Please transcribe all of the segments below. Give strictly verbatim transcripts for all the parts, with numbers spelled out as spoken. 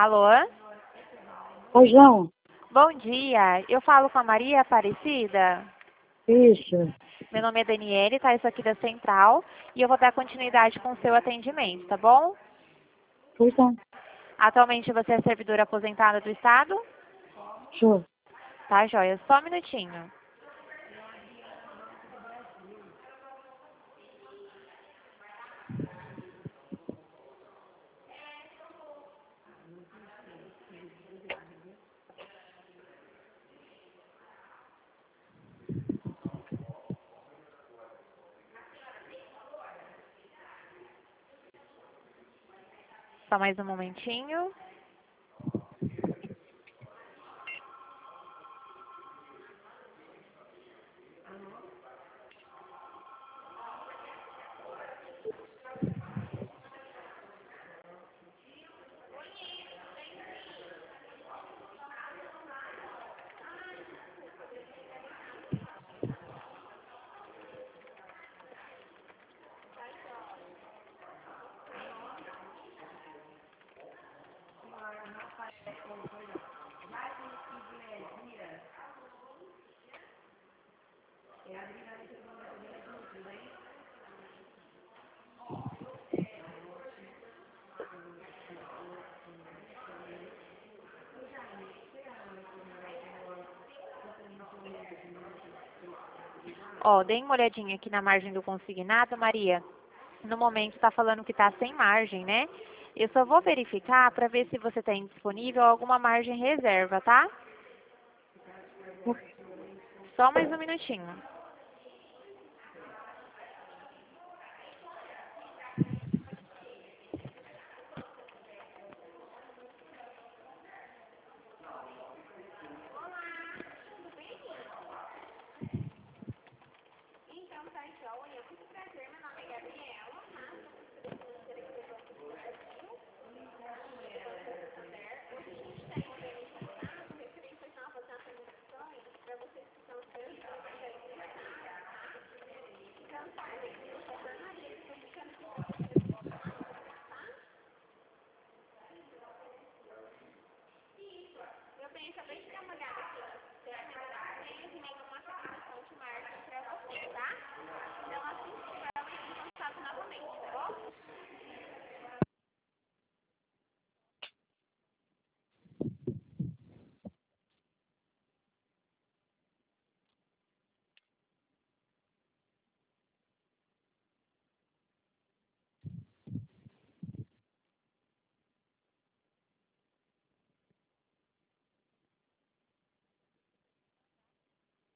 Alô? Pois não, Bom dia. Eu falo com a Maria Aparecida. isso. Meu nome é Daniele, tá? Eu sou aqui da Central e eu vou dar continuidade com o seu atendimento, tá bom? Pois não, Atualmente você é servidora aposentada do Estado? sou. Tá, joia. Só um minutinho. Só mais um momentinho. Ó, dei uma olhadinha aqui na margem do consignado, Maria. No momento está falando que está sem margem, né? Eu só vou verificar para ver se você tem disponível alguma margem reserva, tá? Só mais um minutinho.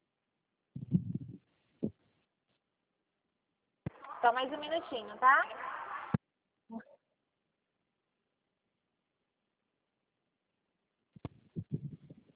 Só mais um minutinho, tá?